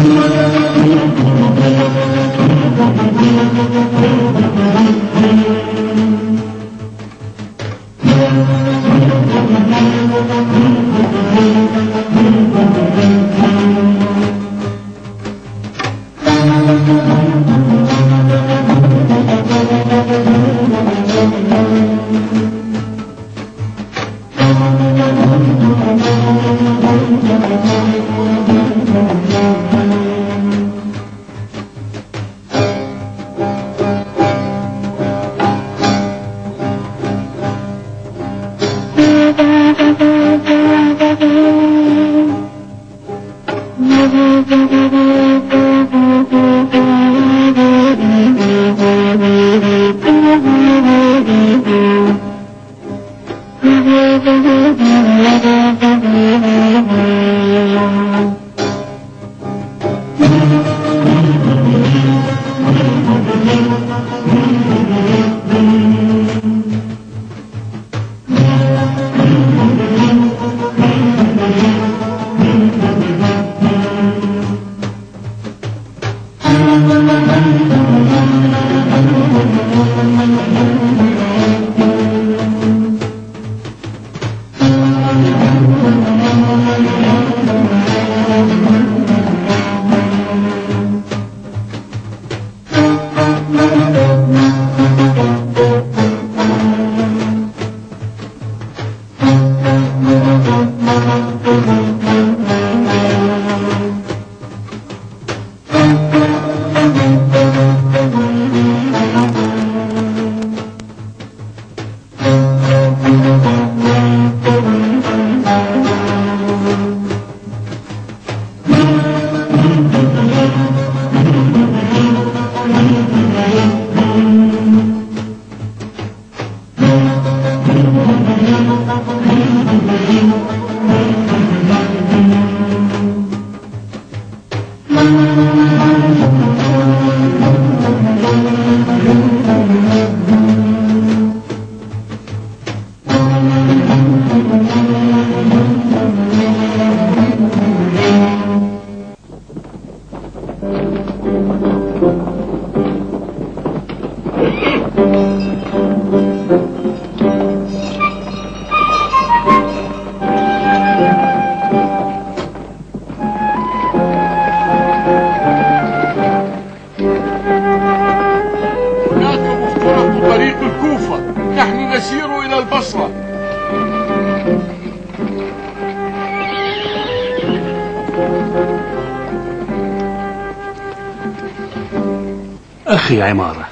أخي عمارة،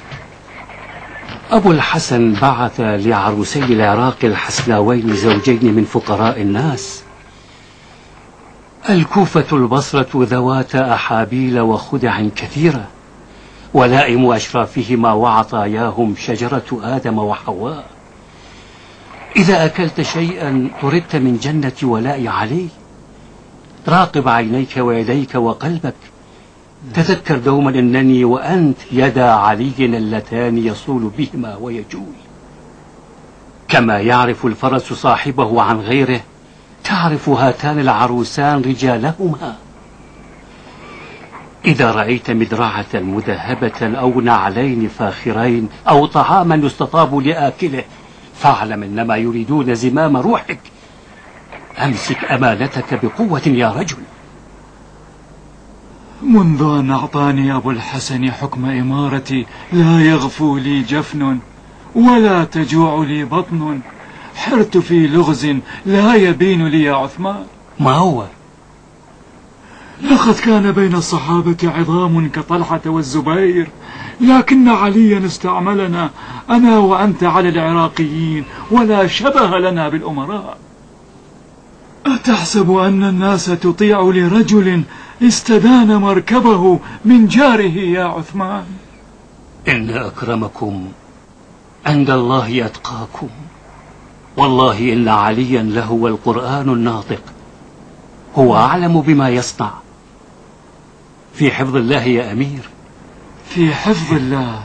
أبو الحسن بعث لعروسي العراق الحسناوين زوجين من فقراء الناس. الكوفة البصرة ذواتا أحابيل وخدع كثيرة، ولائم أشرافهما وعطاياهم شجرة آدم وحواء. إذا أكلت شيئا طردت من جنة ولاء علي. راقب عينيك ويديك وقلبك، تذكر دوما أنني وأنت يدا علي اللتان يصول بهما ويجول. كما يعرف الفرس صاحبه عن غيره، تعرف هاتان العروسان رجالهما. إذا رأيت مدرعة مذهبة أو نعلين فاخرين أو طعاما يستطاب لآكله، فاعلم إنما يريدون زمام روحك. أمسك أمانتك بقوة يا رجل. منذ أن أعطاني أبو الحسن حكم إمارتي لا يغفو لي جفن ولا تجوع لي بطن. حرت في لغز لا يبين لي يا عثمان. ما هو؟ لقد كان بين الصحابة عظام كطلحة والزبير، لكن عليا استعملنا أنا وأنت على العراقيين، ولا شبه لنا بالأمراء. أتحسب أن الناس تطيع لرجل استدان مركبه من جاره يا عثمان؟ إن أكرمكم عند الله أتقاكم. والله إن عليا لهو القرآن الناطق، هو أعلم بما يصنع. في حفظ الله يا أمير. في حفظ الله.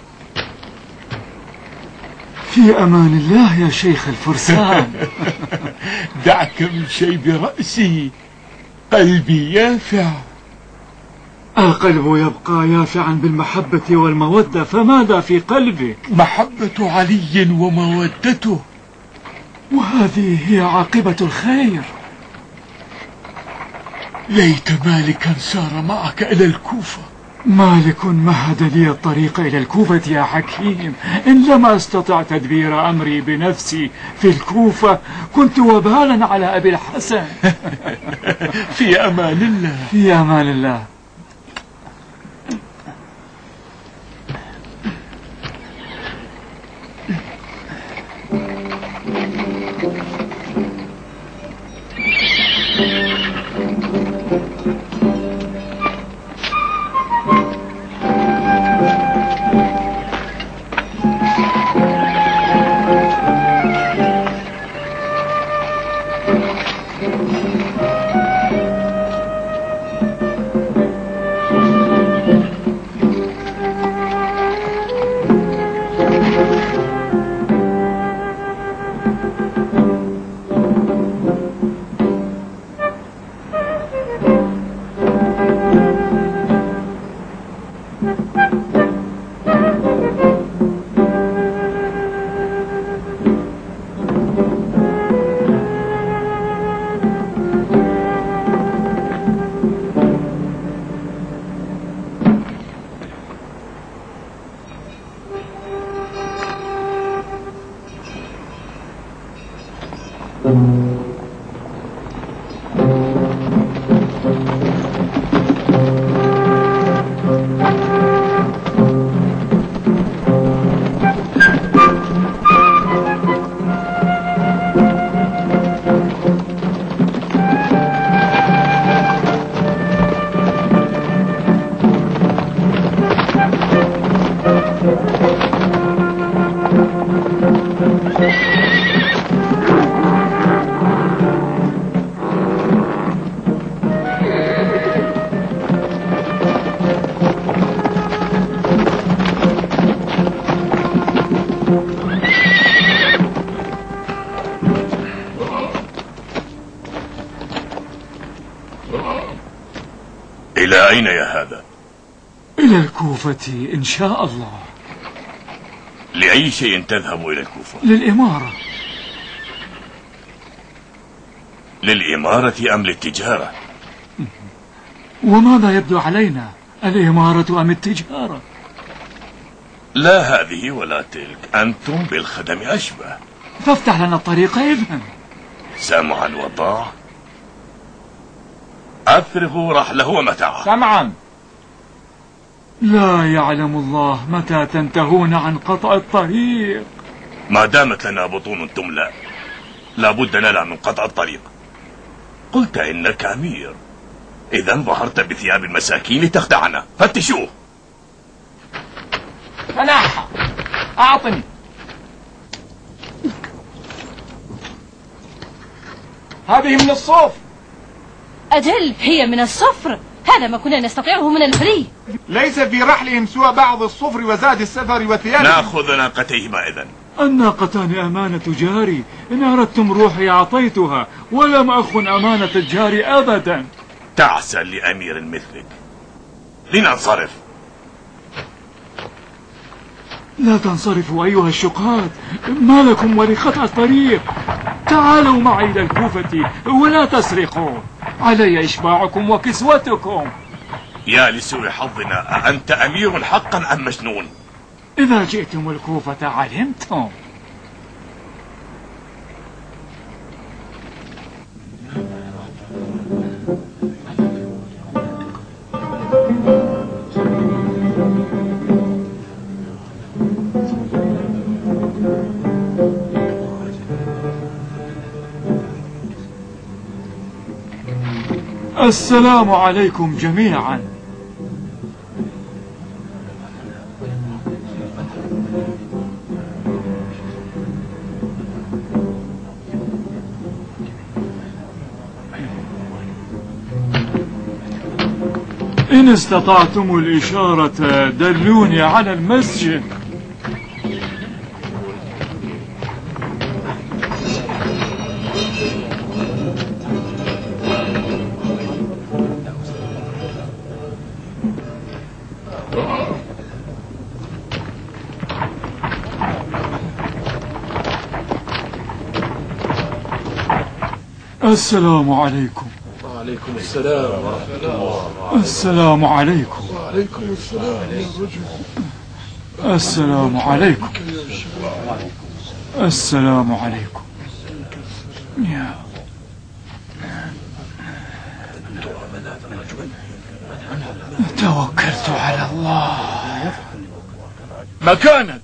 في أمان الله يا شيخ الفرسان. دعك من شيب رأسي، قلبي يافع. القلب يبقى يافعا بالمحبة والمودة، فماذا في قلبك؟ محبة علي ومودته. وهذه هي عاقبة الخير. ليت مالكا سار معك إلى الكوفة. مالك مهد لي الطريق إلى الكوفة يا حكيم. إن لم أستطع تدبير أمري بنفسي في الكوفة كنت وبالا على أبي الحسن. في أمان الله. في أمان الله. إلى أين يا هذا؟ إلى الكوفة إن شاء الله. لأي شيء تذهب إلى الكوفة؟ للإمارة. للإمارة أم للتجارة؟ وماذا يبدو علينا، الإمارة أم التجارة؟ لا هذه ولا تلك، أنتم بالخدم أشبه. فافتح لنا الطريق إذن. سمعا وطاعة. أفرغوا رحله ومتاعه. سمعا. لا يعلم الله متى تنتهون عن قطع الطريق. ما دامت لنا بطون تملأ لابد لنا من قطع الطريق. قلت إنك أمير، إذا ظهرت بثياب المساكين لتخدعنا. فتشوه. تنحى. أعطني. هذه من الصوف. أجل هي من الصفر. هذا ما كنا نستطيعه من الفري. ليس في رحلهم سوى بعض الصفر وزاد السفر وثيابه. نأخذ ناقتيهما إذن. الناقتان أمانة جاري، إن أردتم روحي أعطيتها، ولم أخن أمانة الجار أبدا. تعسى لأمير مثلك. لننصرف. لا تنصرفوا أيها الشقات، ما لكم ولقطع الطريق. تعالوا معي إلى الكوفة ولا تسرقوا، علي إشباعكم وكسوتكم. يا لسوء حظنا، أأنت أمير حقا أم مجنون؟ إذا جئتم الكوفة علمتم. السلام عليكم جميعا. إن استطعتم الإشارة دلوني على المسجد. السلام عليكم. وعليكم السلام ورحمة الله. السلام عليكم. وعليكم السلام يا رجل. السلام عليكم. السلام عليكم. يا توكلت على الله. مكانك.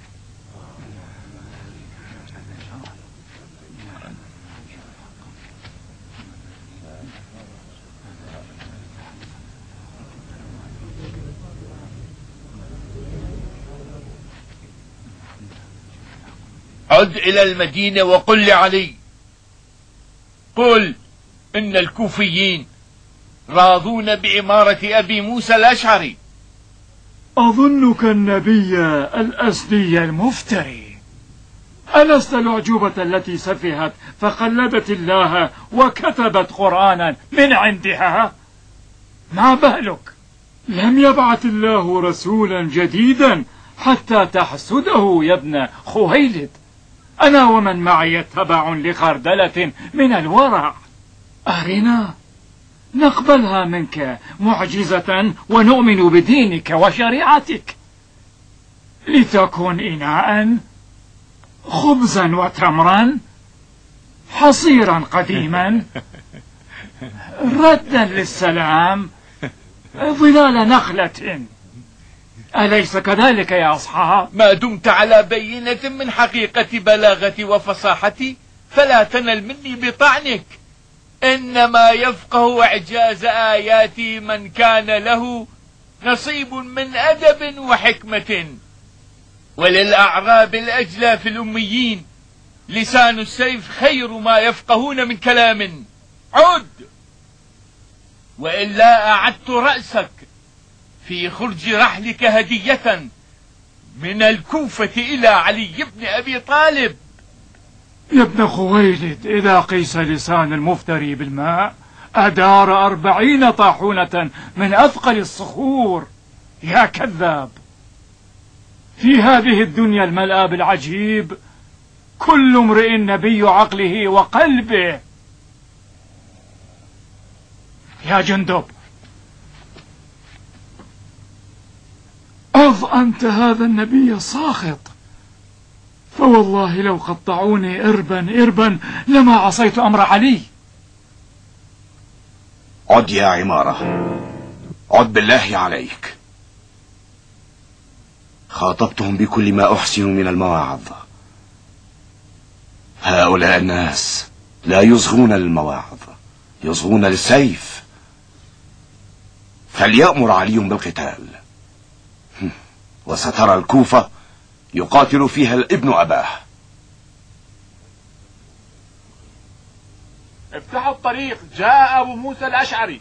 عد إلى المدينة وقل لعلي، قل إن الكوفيين راضون بإمارة أبي موسى الأشعري. أظنك النبي الأسدي المفتري. ألست الأعجوبة التي سفهت فقلدت الله وكتبت قرآنا من عندها؟ ما بالك؟ لم يبعث الله رسولا جديدا حتى تحسده يا ابن خويلد. أنا ومن معي تبع لخردلة من الورع. أرنا نقبلها منك معجزة ونؤمن بدينك وشريعتك، لتكن إناء، خبزا وتمرا، حصيرا قديما، ردا للسلام، ظلال نخلة. أليس كذلك يا أصحاب؟ ما دمت على بينة من حقيقة بلاغتي وفصاحتي فلا تنل مني بطعنك. إنما يفقه إعجاز آياتي من كان له نصيب من أدب وحكمة. وللأعراب الأجلى في الأميين لسان السيف خير ما يفقهون من كلام. عد، وإلا أعدت رأسك في خرج رحلك هدية من الكوفة إلى علي بن أبي طالب. يا ابن خويلد، إذا قيس لسان المفتري بالماء أدار 40 طاحونة من أثقل الصخور. يا كذاب، في هذه الدنيا الملأى بالعجيب كل امرئ نبي عقله وقلبه. يا جندب، أنت هذا النبي الساخط، فوالله لو قطعوني إربا لما عصيت أمر علي. عد يا عمارة، عد بالله عليك. خاطبتهم بكل ما أحسن من المواعظ. هؤلاء الناس لا يصغون للمواعظ، يصغون للسيف. فليأمر علي بالقتال، وسترى الكوفة يقاتل فيها الابن أباه. افتحوا الطريق، جاء أبو موسى الأشعري.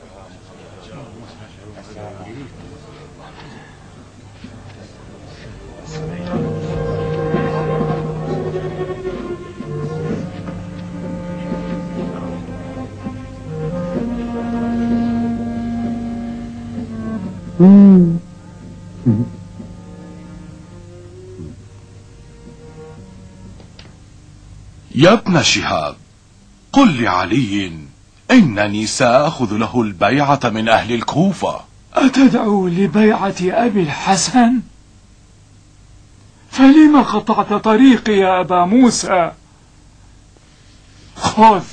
يا ابن شهاب، قل لعلي إنني سآخذ له البيعة من أهل الكوفة. أتدعو لبيعة أبي الحسن؟ فلما قطعت طريقي يا أبا موسى؟ خذ،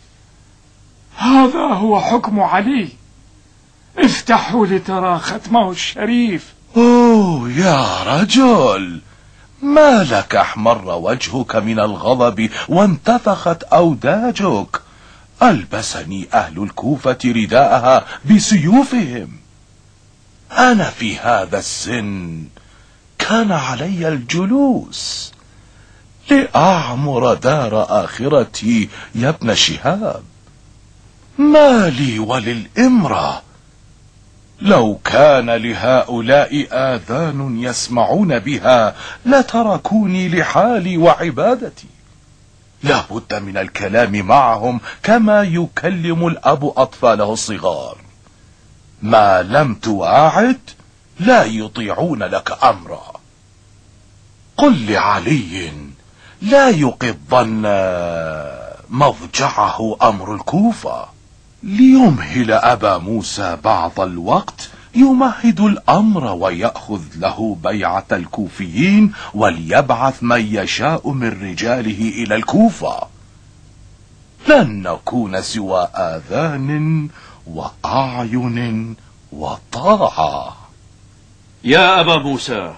هذا هو حكم علي. افتحوا لترى ختمه الشريف. أوه يا رجل، ما لك احمر وجهك من الغضب وانتفخت أوداجك؟ ألبسني أهل الكوفة رداءها بسيوفهم. أنا في هذا السن كان علي الجلوس لأعمر دار آخرتي يا ابن شهاب. ما لي وللإمرة؟ لو كان لهؤلاء آذان يسمعون بها لتركوني لحالي وعبادتي. لا بد من الكلام معهم كما يكلم الأب أطفاله الصغار. ما لم تواعد لا يطيعون لك أمرا. قل لعلي لا يقضن مضجعه أمر الكوفة، ليمهل أبا موسى بعض الوقت يمهد الأمر ويأخذ له بيعة الكوفيين، وليبعث من يشاء من رجاله إلى الكوفة. لن نكون سوى آذان وأعين وطاعة. يا أبا موسى،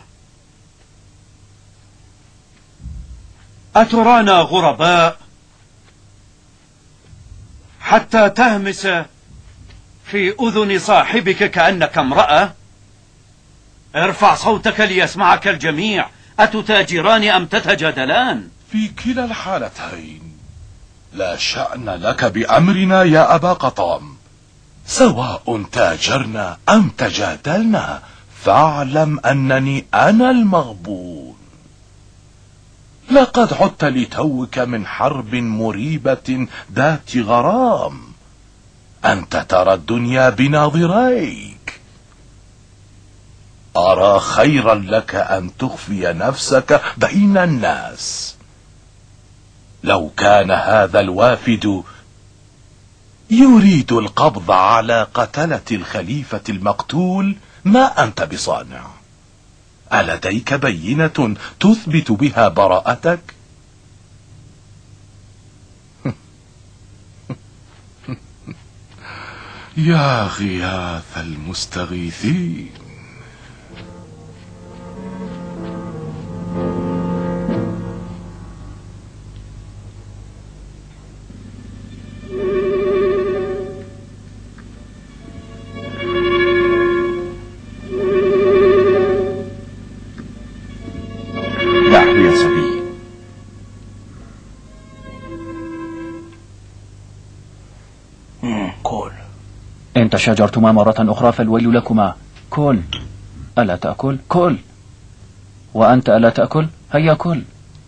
أترانا غرباء حتى تهمس في أذن صاحبك كأنك امرأة؟ ارفع صوتك ليسمعك الجميع. أتتاجران أم تتجادلان؟ في كلا الحالتين لا شأن لك بأمرنا يا أبا قطام، سواء تاجرنا أم تجادلنا، فاعلم أنني أنا المغبون. لقد عدت لتوك من حرب مريبة ذات غرام، أنت ترى الدنيا بناظريك. أرى خيرا لك أن تخفي نفسك بين الناس. لو كان هذا الوافد يريد القبض على قتلة الخليفة المقتول، ما أنت بصانع. ألديك بينة تثبت بها براءتك؟ يا غياث المستغيثين. إن تشاجرتما مرة أخرى فالويل لكما. كل. ألا تأكل؟ كل. وأنت ألا تأكل؟ هيا كل.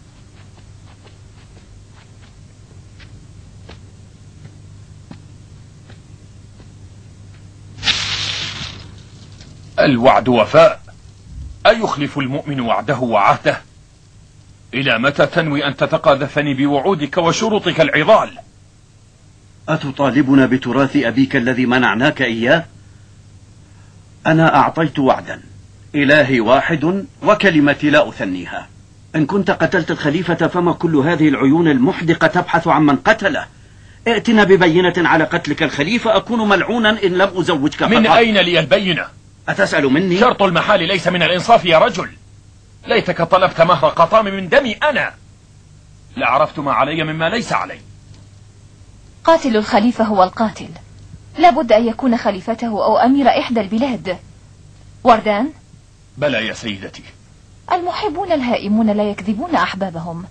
الوعد وفاء، أيخلف المؤمن وعده وعهده؟ إلى متى تنوي أن تتقاذفني بوعودك وشروطك العضال؟ أتطالبنا بتراث أبيك الذي منعناك إياه؟ أنا أعطيت وعدا، إلهي واحد وكلمتي لا أثنيها. إن كنت قتلت الخليفة فما كل هذه العيون المحدقة تبحث عن من قتله؟ ائتنا ببينة على قتلك الخليفة أكون ملعونا إن لم أزوجك فقط. من أين لي البينة؟ أتسأل مني؟ شرط المحال ليس من الإنصاف يا رجل. ليتك طلبت مهر قطام من دمي أنا، لعرفت ما علي مما ليس علي. قاتل الخليفة هو القاتل، لابد أن يكون خليفته أو أمير إحدى البلاد. وردان؟ بلى يا سيدتي. المحبون الهائمون لا يكذبون أحبابهم.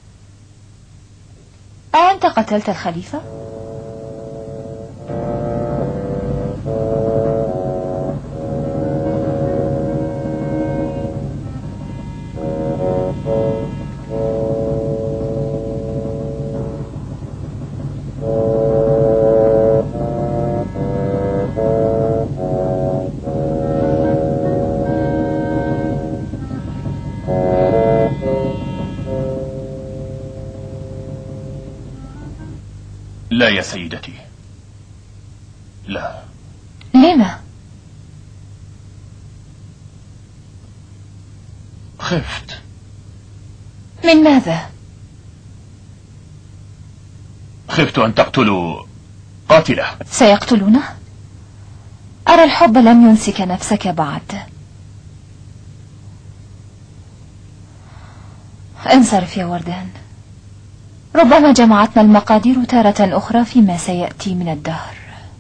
أأنت قتلت الخليفة؟ لا يا سيدتي، لا. لما؟ خفت. من ماذا؟ خفت أن تقتلوا قاتله. سيقتلونه؟ أرى الحب لم ينسك نفسك بعد. انصرف يا وردان، ربما جمعتنا المقادير تارة أخرى فيما سيأتي من الدهر.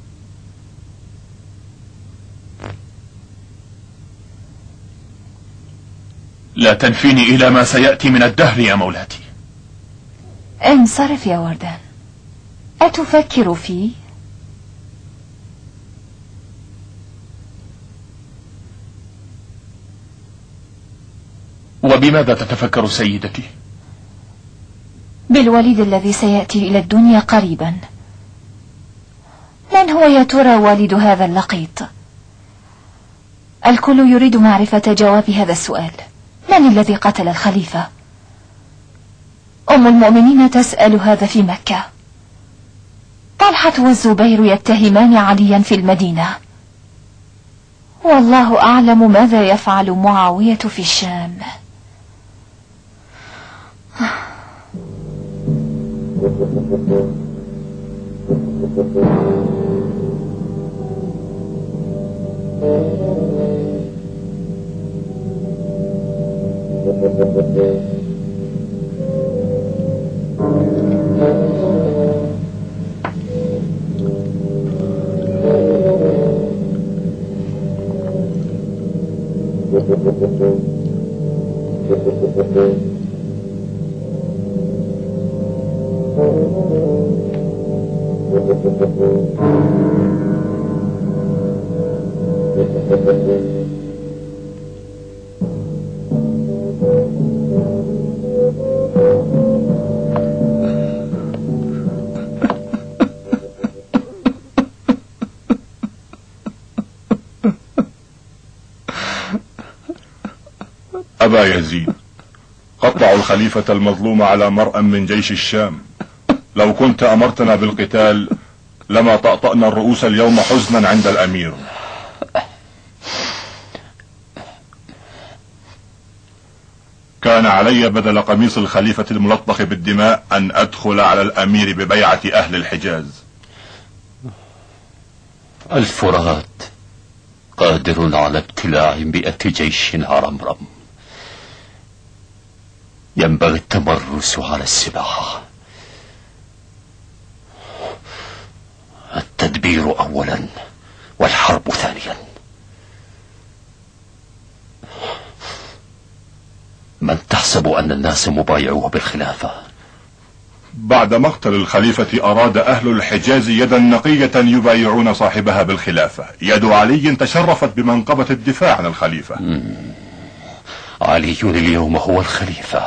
لا تنفيني إلى ما سيأتي من الدهر يا مولاتي. انصرف يا وردان، أتفكر فيه؟ وبماذا تتفكر سيدتي؟ بالوليد الذي سيأتي إلى الدنيا قريبا. من هو يا ترى والد هذا اللقيط؟ الكل يريد معرفة جواب هذا السؤال. من الذي قتل الخليفة؟ أم المؤمنين تسأل هذا في مكة، طلحة والزبير يتهمان عليا في المدينة، والله أعلم ماذا يفعل معاوية في الشام. أبا يزيد، قطعوا الخليفة المظلوم على مرأى من جيش الشام. لو كنت أمرتنا بالقتال لما طأطأنا الرؤوس اليوم حزنا عند الأمير. كان علي بدل قميص الخليفة الملطخ بالدماء أن أدخل على الأمير ببيعة أهل الحجاز. الفرات قادر على ابتلاع 100 جيش هرمرم. ينبغي التمرس على السباحة. التدبير أولا والحرب ثانيا. من تحسب أن الناس مبايعوه بالخلافة؟ بعد مقتل الخليفة أراد أهل الحجاز يدا نقية يبايعون صاحبها بالخلافة. يد علي تشرفت بمنقبة الدفاع عن الخليفة. علي اليوم هو الخليفة.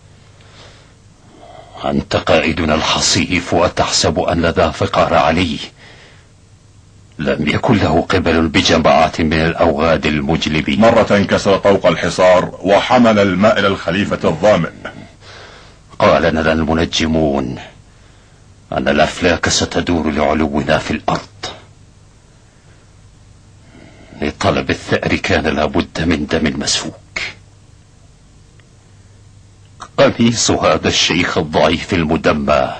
أنت قائدنا الحصيف وتحسب أن ذا فقار علي لم يكن له قبل بجماعة من الأوغاد المجلبين. مرة كسر طوق الحصار وحمل الماء إلى الخليفة الظامئ. قال لنا المنجمون أن الأفلاك ستدور لعلونا في الأرض. لطلب الثأر كان لابد من دم مسفوك. قميص هذا الشيخ الضعيف المدمى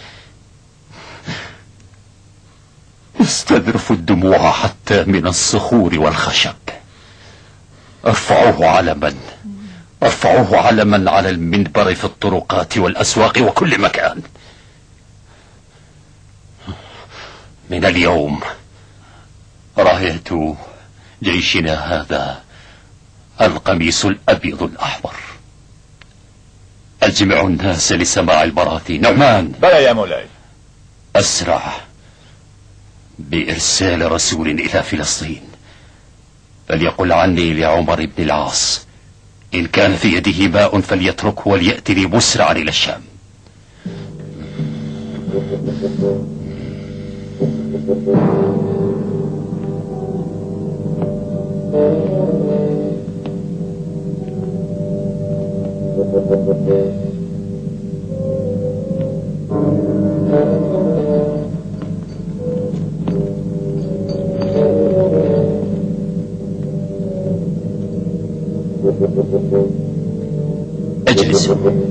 يستذرف الدموع حتى من الصخور والخشب. ارفعوه علما على المنبر في الطرقات والأسواق وكل مكان. من اليوم راية جيشنا هذا القميص الأبيض الأحمر. أجمع الناس لسماع المراثي. نعمان. بلى يا مولاي. أسرع بإرسال رسول إلى فلسطين فليقل عني لعمر بن العاص إن كان في يده ماء فليتركه وليأتني مسرعا إلى الشام. اجلس.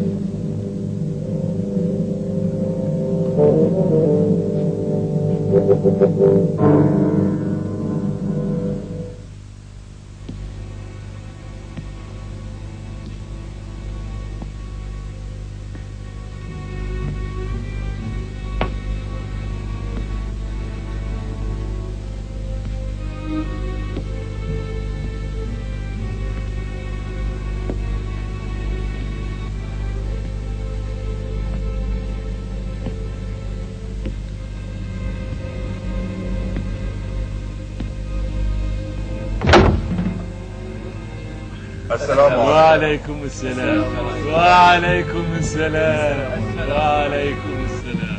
السلام عليكم. وعليكم السلام. وعليكم السلام. وعليكم السلام.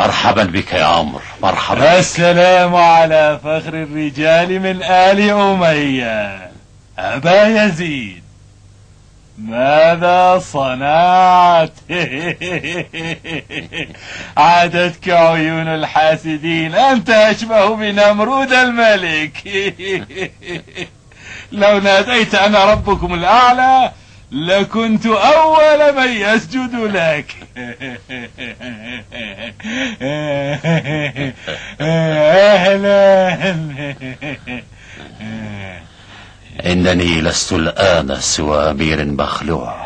مرحبا بك يا عمرو، مرحبا بك. السلام على فخر الرجال من آل أمية. أبا يزيد، ماذا صنعت؟ عادتك عيون الحاسدين، أنت أشبه بنمرود الملك. لو ناديت أنا ربكم الأعلى لكنت أول من يسجد لك. أهلا. إنني لست الآن سوى أمير مخلوع.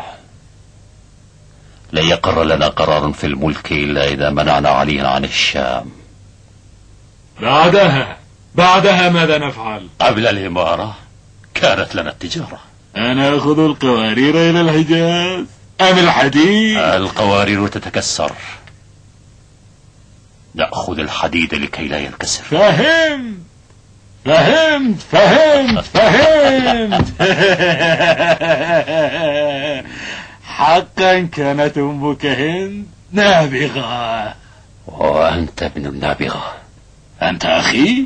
لن يقر لنا قرار في الملك إلا إذا منعنا عليا عن الشام. بعدها ماذا نفعل؟ قبل الإمارة كانت لنا التجارة. نأخذ القوارير إلى الحجاز أم الحديد؟ القوارير تتكسر، نأخذ الحديد لكي لا ينكسر. فهمت. حقا كانت أمك هند نابغة، وأنت ابن النابغة. أنت أخي؟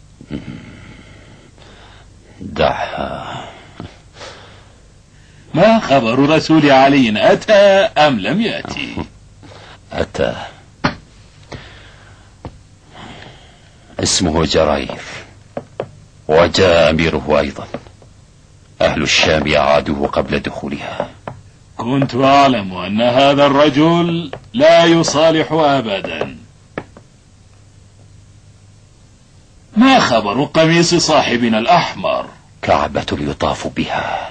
دعها. ما خبر رسول علي؟ أتى أم لم يأتي؟ أتى. اسمه جرير، وجاء أميره أيضا. أهل الشام أعادوه قبل دخولها. كنت أعلم أن هذا الرجل لا يصالح أبدا. ما خبر قميص صاحبنا الأحمر؟ كعبة يطاف بها،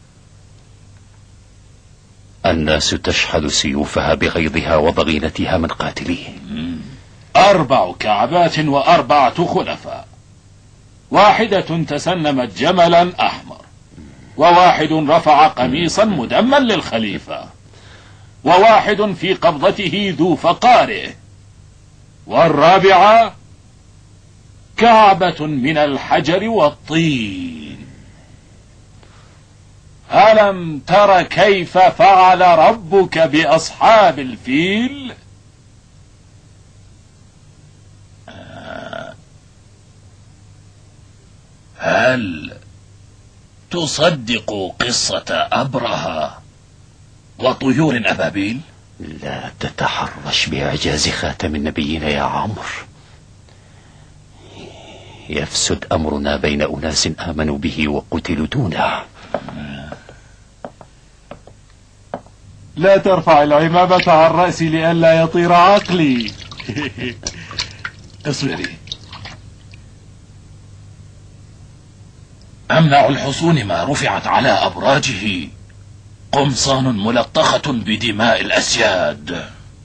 الناس تشحذ سيوفها بغيظها وضغينتها من قاتليه. 4 كعبات و4 خلفاء، واحدة تسنمت جملا أحمر، وواحد رفع قميصا مدما للخليفة، وواحد في قبضته ذو فقاره، والرابعة كعبة من الحجر والطين. ألم تر كيف فعل ربك بأصحاب الفيل؟ هل تصدق قصة أبرهة وطيور أبابيل؟ لا تتحرش بإعجاز خاتم النبيين يا عمرو، يفسد أمرنا بين أناس آمنوا به وقتلوا دونه. لا ترفع العمامة عن رأسي لئلا يطير عقلي. اصبري. أمنع الحصون ما رفعت على أبراجه قمصان ملطخة بدماء الأسياد.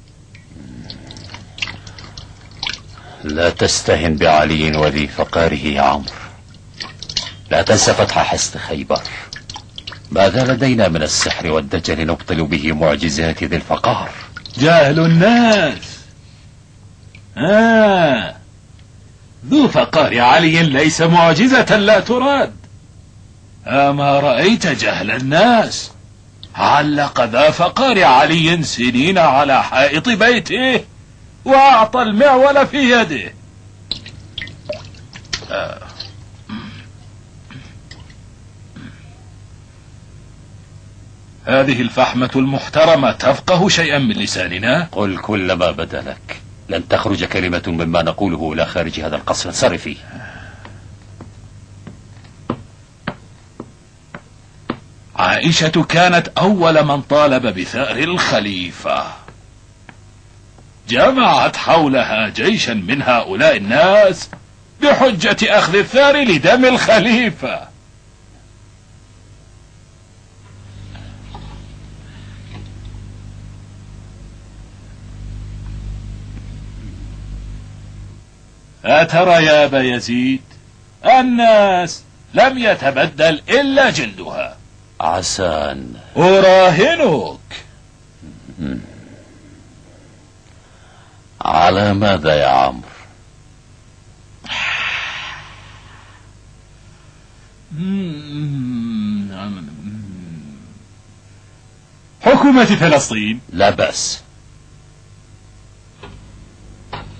لا تستهن بعلي وذي فقاره يا عمرو، لا تنسى فتح حصن خيبر. ماذا لدينا من السحر والدجل نبطل به معجزات ذي الفقار؟ جاهل الناس. ذو فقار علي ليس معجزة لا تراد. أما رأيت جهل الناس؟ علق ذا فقار علي سنين على حائط بيته وأعطى المعول في يده. هذه الفحمة المحترمة تفقه شيئا من لساننا؟ قل كل ما بدا لك، لن تخرج كلمة مما نقوله إلى خارج هذا القصر. انصرفي. عائشة كانت أول من طالب بثأر الخليفة، جمعت حولها جيشا من هؤلاء الناس بحجة أخذ الثار لدم الخليفة. أترى يا أبا يزيد، الناس لم يتبدل إلا جلدها. عسان أراهنك. على ماذا يا عمرو؟ حكومة فلسطين. لا بأس.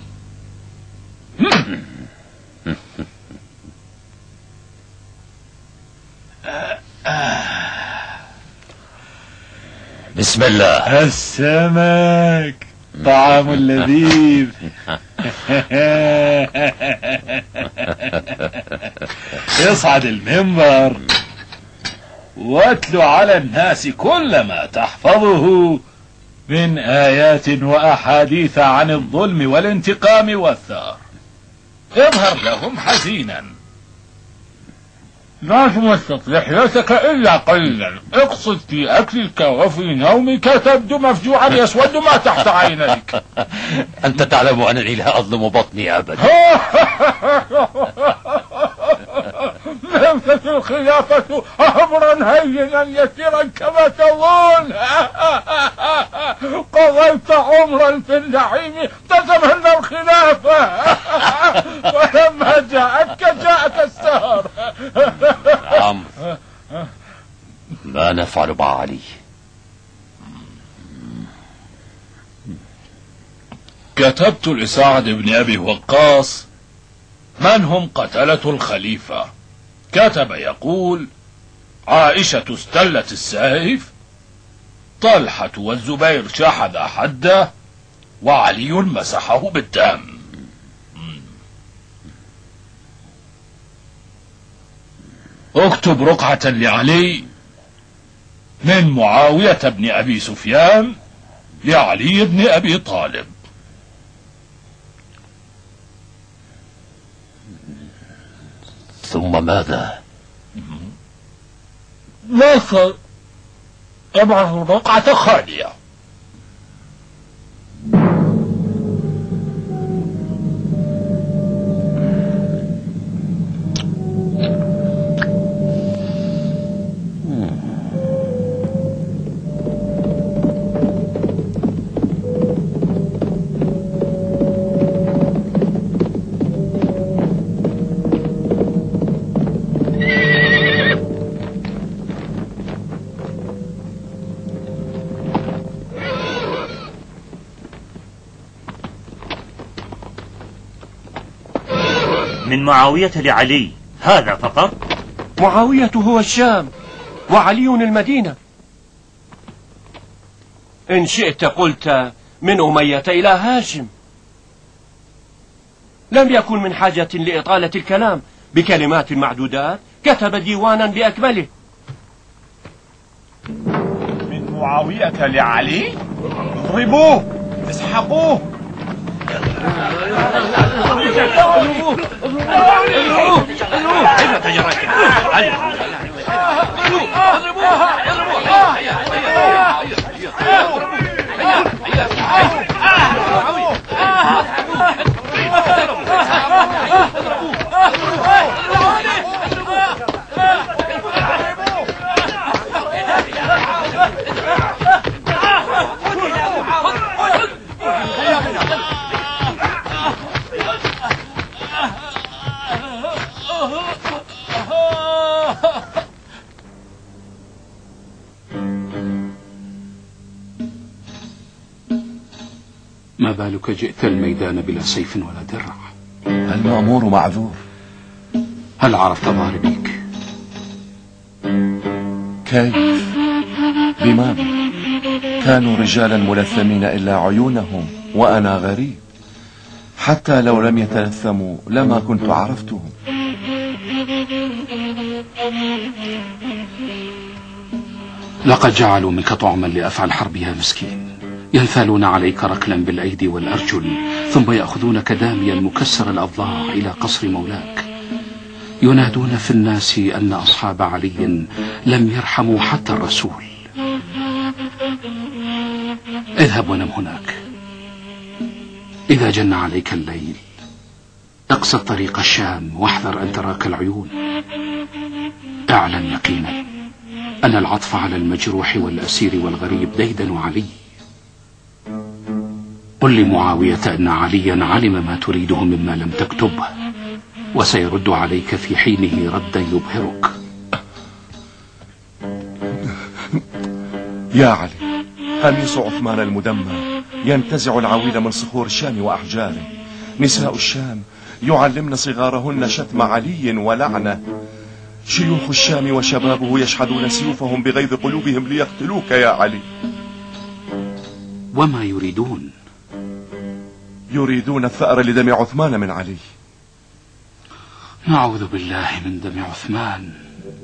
بسم الله. السمك طعام لذيذ. اصعد المنبر واتلو على الناس كل ما تحفظه من آيات وأحاديث عن الظلم والانتقام والثار. اظهر لهم حزينا، لا تمسك لحيتك إلا قليلا، اقصد في أكلك وفي نومك تبدو مفجوعا يسود ما تحت عينيك. أنت تعلم أنني لا أظلم بطني أبدا. ليست الخلافة أمرا هينا يسيرا كما تظن. قضيت عمرا في النعيم تتمنى الخلافة، ولما جاءتك جاءك السهر. عمرو، ما نفعل مع علي؟ كتبت لسعد بن أبي وقاص من هم قتلة الخليفة. كتب يقول: عائشة استلت السيف، طلحة والزبير شحذ حده، وعلي مسحه بالدم. اكتب رقعة لعلي من معاوية بن أبي سفيان لعلي بن أبي طالب. ثم ماذا؟ ليس ابعث الرقعة خالية. من معاوية لعلي، هذا فقط؟ معاوية هو الشام وعلي المدينة. إن شئت قلت من أمية إلى هاشم. لم يكن من حاجة لإطالة الكلام، بكلمات معدودات كتب ديوانا بأكمله. من معاوية لعلي؟ اضربوه، اسحقوه. ما بالك جئت الميدان بلا سيف ولا درع؟ المأمور معذور. هل عرفت ضاربيك؟ كيف؟ بماذا؟ كانوا رجالا ملثمين إلا عيونهم، وأنا غريب. حتى لو لم يتلثموا لما كنت عرفتهم. لقد جعلوا منك طعما لأفعى الحرب يا مسكين. ينثالون عليك ركلا بالأيدي والأرجل، ثم يأخذونك داميا مكسر الأضلاع إلى قصر مولاك. ينادون في الناس أن أصحاب علي لم يرحموا حتى الرسول. اذهب ونم هناك. إذا جن عليك الليل اقصد طريق الشام واحذر أن تراك العيون. اعلم يقينا أن العطف على المجروح والأسير والغريب ديدن علي. قل لمعاوية أن عليا علم ما تريده مما لم تكتبه، وسيرد عليك في حينه ردا يبهرك. يا علي، قميص عثمان المدمر ينتزع العويل من صخور الشام وأحجاره. نساء الشام يعلمن صغارهن شتم علي ولعنه. شيوخ الشام وشبابه يشحذون سيوفهم بغيظ قلوبهم ليقتلوك يا علي. وما يريدون؟ يريدون الثأر لدم عثمان من علي. نعوذ بالله من دم عثمان.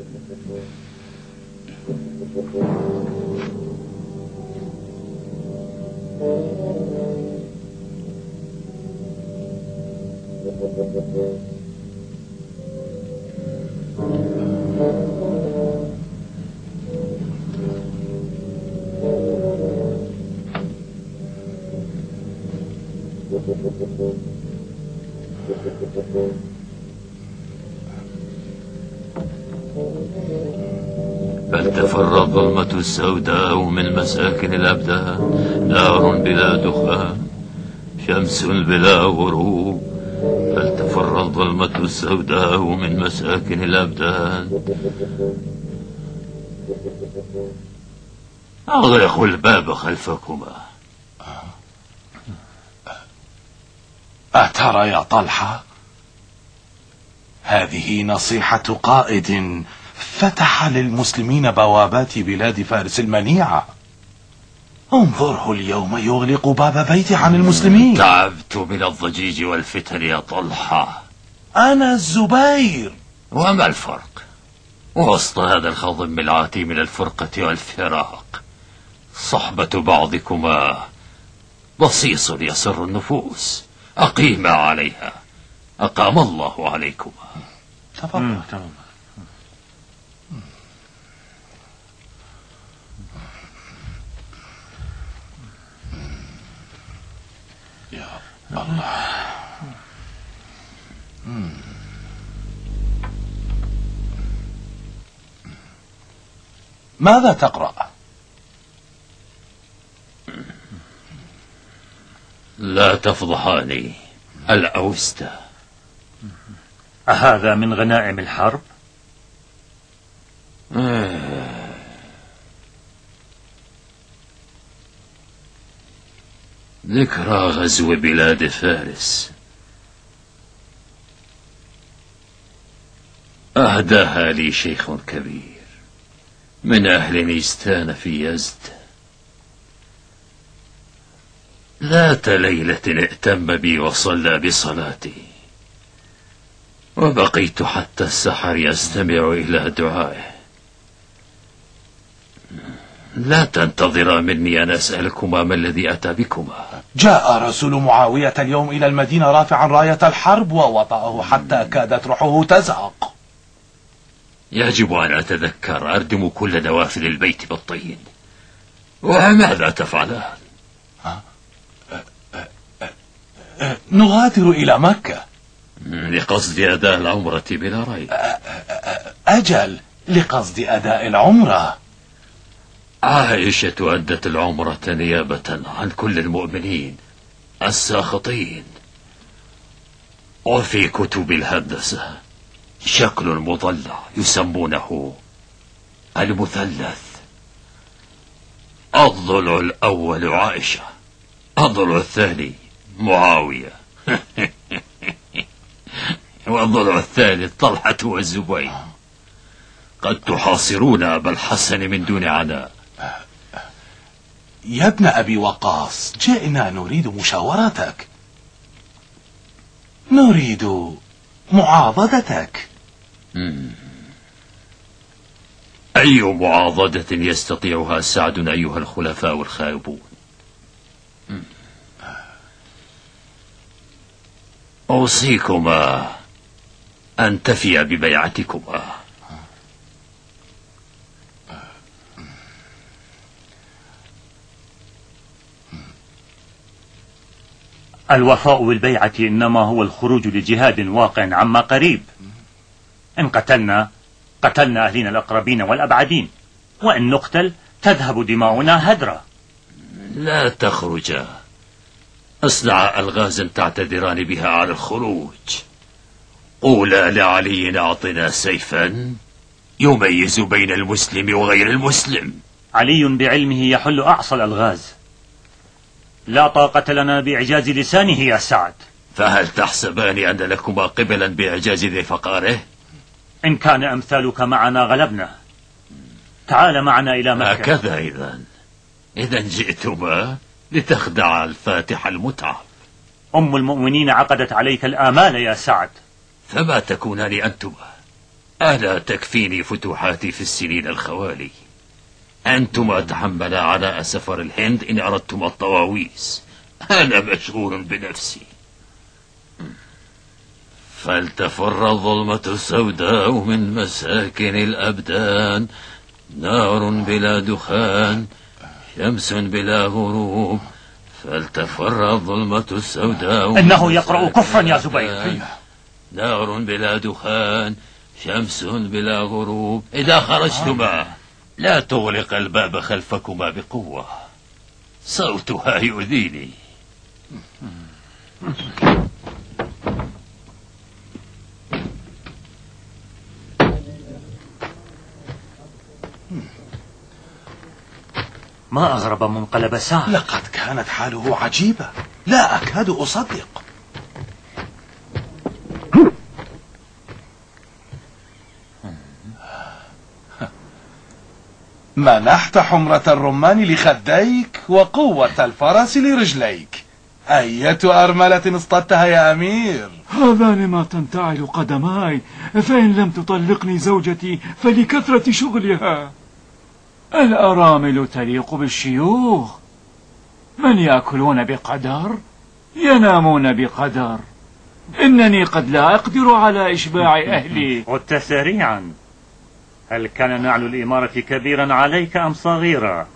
فلتفر الظلمة السوداء من مساكن الأبدان، نار بلا دخان، شمس بلا غروب. فلتفر الظلمة السوداء من مساكن الأبدان. أغلقوا الباب خلفكما. أترى يا طلحة، هذه نصيحة قائد فتح للمسلمين بوابات بلاد فارس المنيعة. انظره اليوم يغلق باب بيتي عن المسلمين. تعبت من الضجيج والفتن يا طلحة. أنا الزبير. وما الفرق وسط هذا الخضم العاتي من الفرقة والفراق؟ صحبة بعضكما بصيص يسر النفوس. أقيما عليها أقام الله عليكما. تفضل. يا الله. ماذا تقرأ؟ لا تفضحاني. الأوستة. أهذا من غنائم الحرب؟ ذكرى غزو بلاد فارس أهداها لي شيخ كبير من أهل نيستان في يزد. ذات ليلة ائتم بي وصلى بصلاتي، وبقيت حتى السحر يستمع إلى دعائه. لا تنتظرا مني أن أسألكما ما الذي أتى بكما. جاء رسول معاوية اليوم إلى المدينة رافعا راية الحرب ووطأه حتى كادت روحه تزهق. يجب أن أتذكر أردم كل نوافل البيت بالطين. وماذا تفعلان؟ نغادر إلى مكة لقصد أداء العمرة بلا ريب. أجل، لقصد أداء العمرة. عائشة أدت العمرة نيابة عن كل المؤمنين الساخطين. وفي كتب الهندسة شكل مضلع يسمونه المثلث. الضلع الأول عائشة، الضلع الثاني معاوية، والضلع الثالث طلحة والزبير. قد تحاصرون أبا الحسن من دون عناء. يا ابن أبي وقاص، جئنا نريد مشاورتك، نريد معاضدتك. أي معاضدة يستطيعها سعد أيها الخلفاء الخائبون؟ أوصيكما أن تفي ببيعتكما. الوفاء بالبيعة إنما هو الخروج لجهاد واقع عما قريب. إن قتلنا أهلنا الأقربين والأبعدين، وإن نقتل تذهب دماؤنا هدرا. لا تخرجا. أصنع ألغازا تعتذران بها على الخروج. قولا لعلي أعطنا سيفا يميز بين المسلم وغير المسلم. علي بعلمه يحل أعصى الألغاز. لا طاقة لنا بإعجاز لسانه يا سعد. فهل تحسبان أن لكما قبلا بإعجاز ذي فقاره؟ إن كان أمثالك معنا غلبنا. تعال معنا إلى مكة. هكذا إذا جئتما لتخدع الفاتح المتعب. أم المؤمنين عقدت عليك الآمال يا سعد. فما تكونان أنتما؟ ألا تكفيني فتوحاتي في السنين الخوالي؟ أنتما تحملا عناء سفر الهند إن أردتما الطواويس. أنا مشغول بنفسي. فلتفر الظلمة السوداء من مساكن الأبدان، نار بلا دخان، شمس بلا غروب. فلتفر الظلمة السوداء. إنه يقرأ كفرا يا زبير. نار بلا دخان، شمس بلا غروب. إذا خرجتما لا تغلق الباب خلفكما بقوة، صوتها يؤذيني. ما أغرب منقلب سعد. لقد كانت حاله عجيبة، لا أكاد أصدق. منحت حمرة الرمان لخديك وقوة الفرس لرجليك. أية أرملة اصطدتها يا أمير؟ هذان ما تنتعل قدماي، فإن لم تطلقني زوجتي فلكثرة شغلها. الأرامل تليق بالشيوخ، من يأكلون بقدر ينامون بقدر. إنني قد لا أقدر على إشباع أهلي. عدت سريعا. هل كان نعل الإمارة كبيرا عليك أم صغيرا؟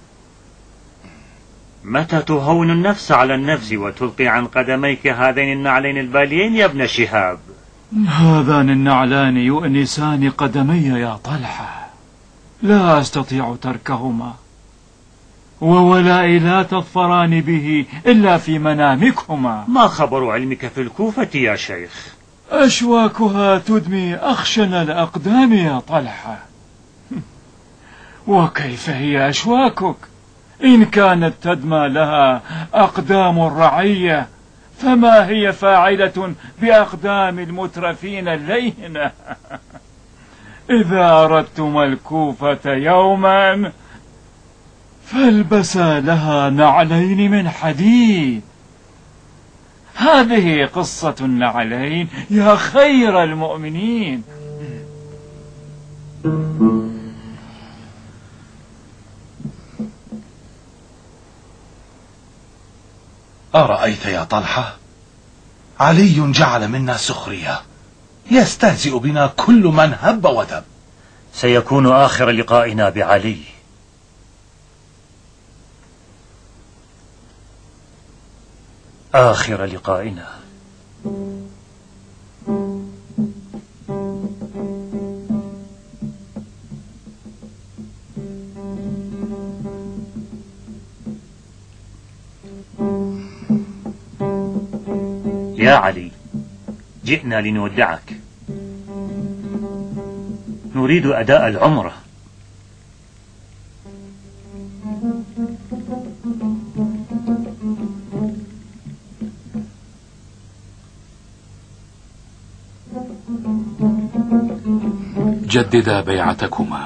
متى تهون النفس على النفس وتلقي عن قدميك هذين النعلين الباليين يا ابن شهاب؟ هذان النعلان يؤنسان قدمي يا طلحة، لا أستطيع تركهما، وولائي لا تظفران به إلا في منامكما. ما خبر علمك في الكوفة يا شيخ؟ أشواكها تدمي أخشن الأقدام يا طلحة. وكيف هي أشواكك؟ إن كانت تدمى لها أقدام الرعية، فما هي فاعلة بأقدام المترفين اللينة؟ إذا أردتم الكوفة يوما فالبسا لها نعلين من حديد. هذه قصة النعلين يا خير المؤمنين. أرأيت يا طلحة؟ علي جعل منا سخرية، يستهزئ بنا كل من هب ودب. سيكون آخر لقائنا بعلي. آخر لقائنا. يا علي، جئنا لنودعك، نريد أداء العمرة. جددا بيعتكما.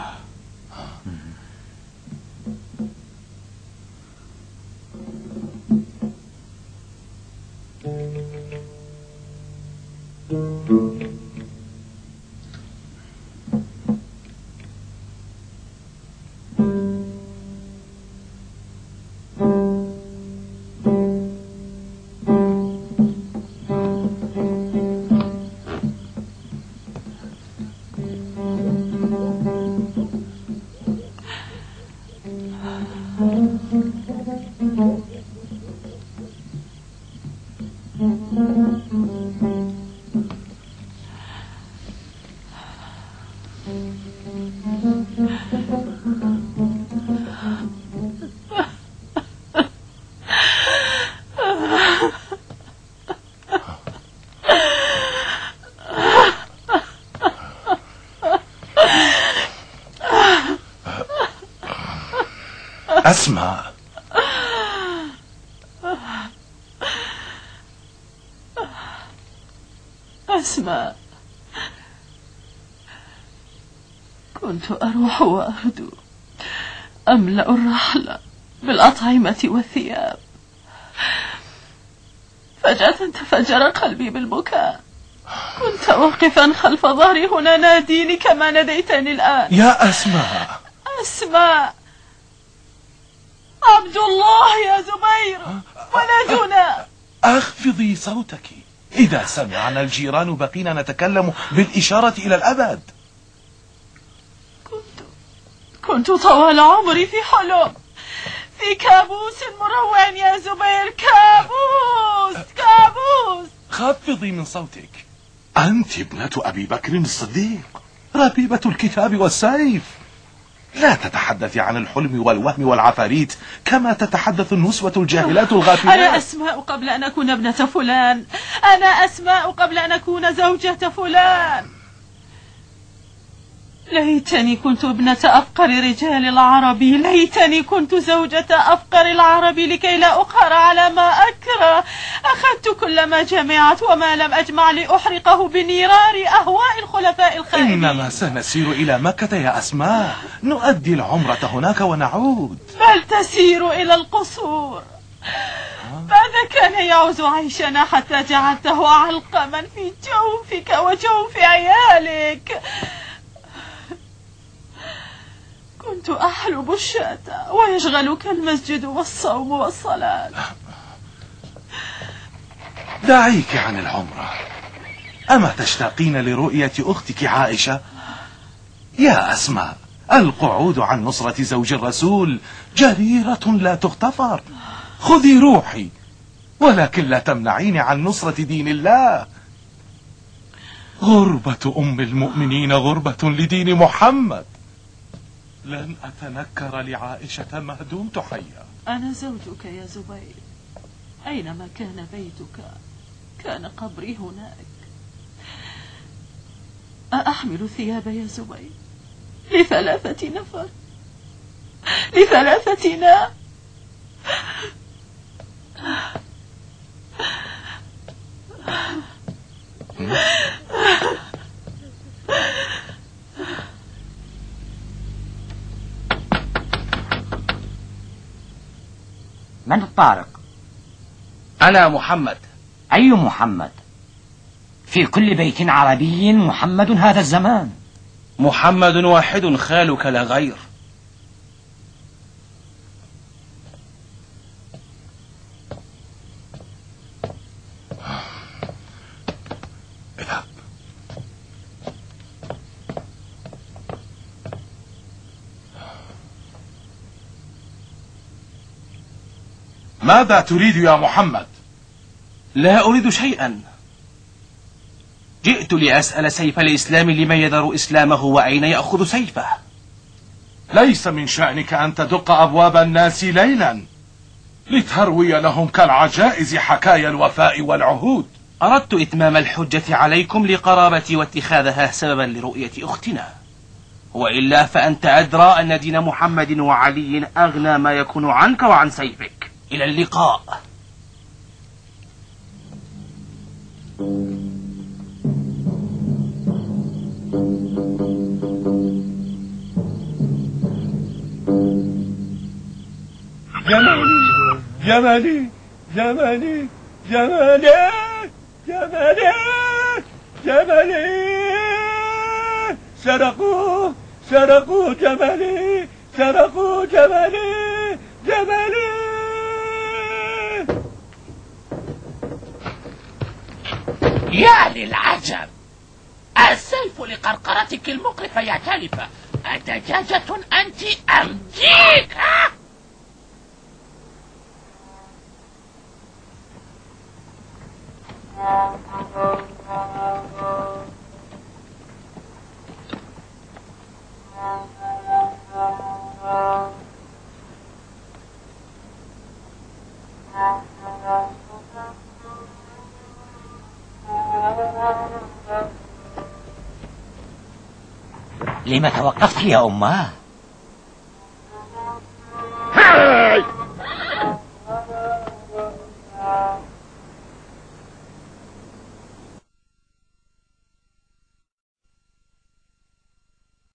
أسمع، أسماء، كنت أروح وأغدو أملأ الرحل بالأطعمة والثياب، فجأة تفجر قلبي بالبكاء. كنت واقفا خلف ظهري هنا ناديني كما ناديتني الآن. يا أسماء. أسماء، عبد الله يا زبير، ولدنا. أخفضي صوتك، إذا سمعنا الجيران بقينا نتكلم بالإشارة إلى الأبد. كنت طوال عمري في حلم، في كابوس مروع يا زبير، كابوس كابوس. خفضي من صوتك، أنت ابنة أبي بكر الصديق، ربيبة الكتاب والسيف. لا تتحدثي عن الحلم والوهم والعفاريت كما تتحدث النسوة الجاهلات الغافلات. أنا أسماء قبل أن أكون ابنة فلان، أنا أسماء قبل أن أكون زوجة فلان. ليتني كنت ابنة أفقر رجال العرب، ليتني كنت زوجة أفقر العرب لكي لا أقهر على ما أكره. أخذت كل ما جمعت وما لم أجمع لأحرقه بنيران أهواء الخلفاء الخائبين. إنما سنسير إلى مكة يا أسماء، نؤدي العمرة هناك ونعود. بل تسير إلى القصور. ماذا كان يعوز عيشنا حتى جعلته علقما في جوفك وجوف عيالك؟ كنت أحلب الشاة ويشغلك المسجد والصوم والصلاة. دعيك عن العمرة، أما تشتاقين لرؤية أختك عائشة؟ يا أسماء، القعود عن نصرة زوج الرسول جريرة لا تغتفر. خذي روحي، ولكن لا تمنعيني عن نصرة دين الله. غربة أم المؤمنين غربة لدين محمد. لن أتنكر لعائشة ما دمت حيا. أنا زوجك يا زبير، أينما كان بيتك كان قبري هناك. أأحمل ثياب يا زبير لثلاثة نفر، لثلاثتنا؟ من الطارق؟ أنا محمد. أي محمد؟ في كل بيت عربي محمد هذا الزمان. محمد واحد خالك لا غير. ماذا تريد يا محمد؟ لا أريد شيئا، جئت لأسأل سيف الإسلام لمن يذر إسلامه وأين يأخذ سيفه. ليس من شأنك أن تدق أبواب الناس ليلا لتروي لهم كالعجائز حكايا الوفاء والعهود. أردت إتمام الحجة عليكم لقرابتي واتخاذها سببا لرؤية أختنا، وإلا فأنت أدرى أن دين محمد وعلي أغنى ما يكون عنك وعن سيفك. إلى اللقاء. جمالي جمالي جمالي جمالي جمالي، سرقوا سرقوا جمالي، سرقوا جمالي جمالي. يا للعجب، السيف لقرقرتك المقرفة يا تالفة. أدجاجة أنت أم ديك؟ لما توقفت يا أماه؟